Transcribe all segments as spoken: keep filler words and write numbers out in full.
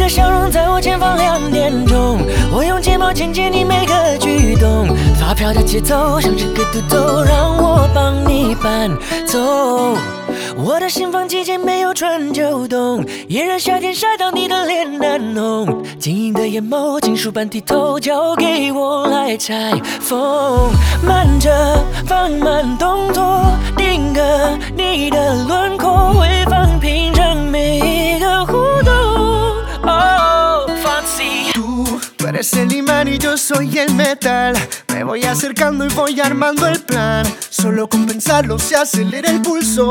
个笑容在我前方两点钟，我用睫毛牵接你每个举动，发飘的节奏像这个肚兜，让我帮你伴奏。我的心房季节没有春秋冬，炎热夏天晒到你的脸难弄，晶莹的眼眸，金属般剔透，交给我来裁缝。慢着，放慢动作，定格你的轮廓，回放品尝每一个互动。Oh, fancy. Tú, tú eres el imán y yo soy el metal. Me voy acercando y voy armando el plan. Solo con pensarlo se acelera el pulso.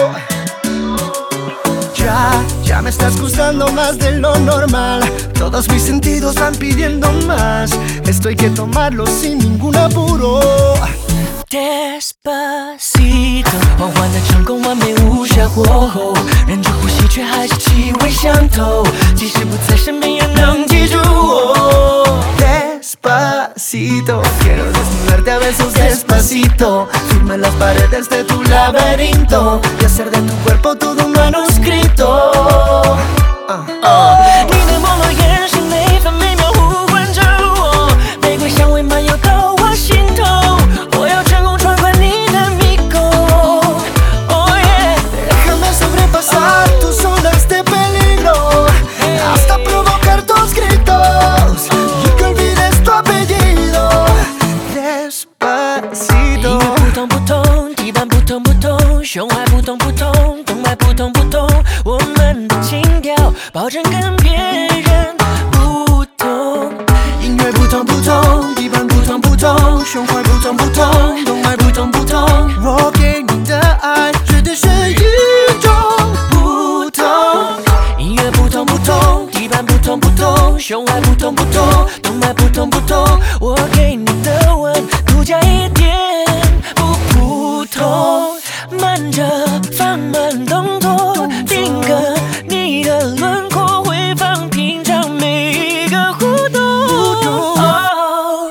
Ya, ya me estás gustando más de lo normal. Todos mis sentidos van pidiendo más. Esto hay que tomarlo sin ningún apuro. Despacito， 缓缓的成功，完美无瑕过后，忍住呼吸，却还是气味相投。即使不在身边，也能记住我。 Despacito, quiero desnudarte a besos despacito. Firma las paredes de tu laberinto y hacer de tu cuerpo todo un manuscrito. Uh, uh. 你的朦胧眼神，每分每秒呼唤着我，玫瑰香味漫游到我心头。我要成功闯关你的迷宫。Oh yeah， déjame sobrepasar tus olas de peligro hasta provocar tus gritos y que olvides tu apellido. Despacito。 音乐不同不同，地板不同不同，胸怀不同不同，动脉不同不同，我们的情调保证跟别人不同。 音乐不同不同，地板不同不同，胸怀不同不同，动脉不同不同，我给你的爱绝对是与众不同。 音乐不同不同，地板不同不同，胸怀不同不同，动脉不同不同，我给你的吻独家一点不普通。慢着，放慢动作，定格你的轮廓，回放品尝每一个互动。Oh,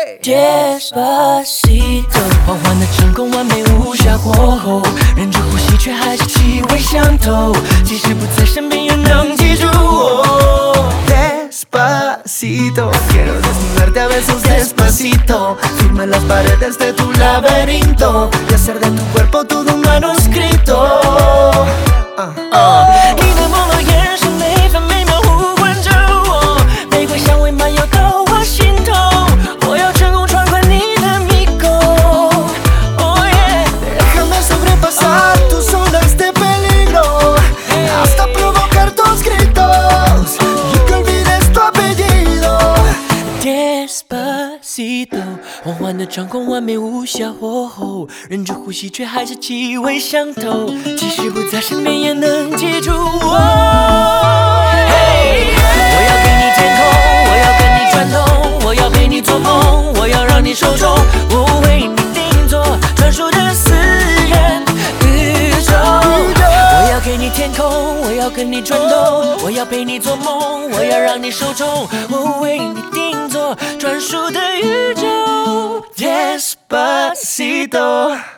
Despacito， 缓缓的成功，完美无瑕过后，忍住呼吸，却还是气味相投。即使不在身边，也能记住我。 Despacito, quiero desnudarte a besos despacito. Firma las paredes de tu laberinto y hacer de tu cuerpo todo un manuscrito. Uh, uh. 你的朦胧眼神，每分每秒呼唤着我，玫瑰香味漫游到我心头。我要成功闯关你的迷宫。Oh yeah， déjame sobrepasar tus olas de peligro hasta provocar tus gritos y que olvides tu apellido. Despacito， 缓缓的掌控，完美无瑕火候，忍住呼吸，却还是气味相投。即使不在身边，也能记住我。Hey， 我要给你天空，我要跟你转动，我要陪你做梦，我要让你手中，我为你定做专属的私人宇宙。我要给你天空，我要跟你转动，我要陪你做梦，我要让你手中，我为你定做专属的宇宙。Despacito。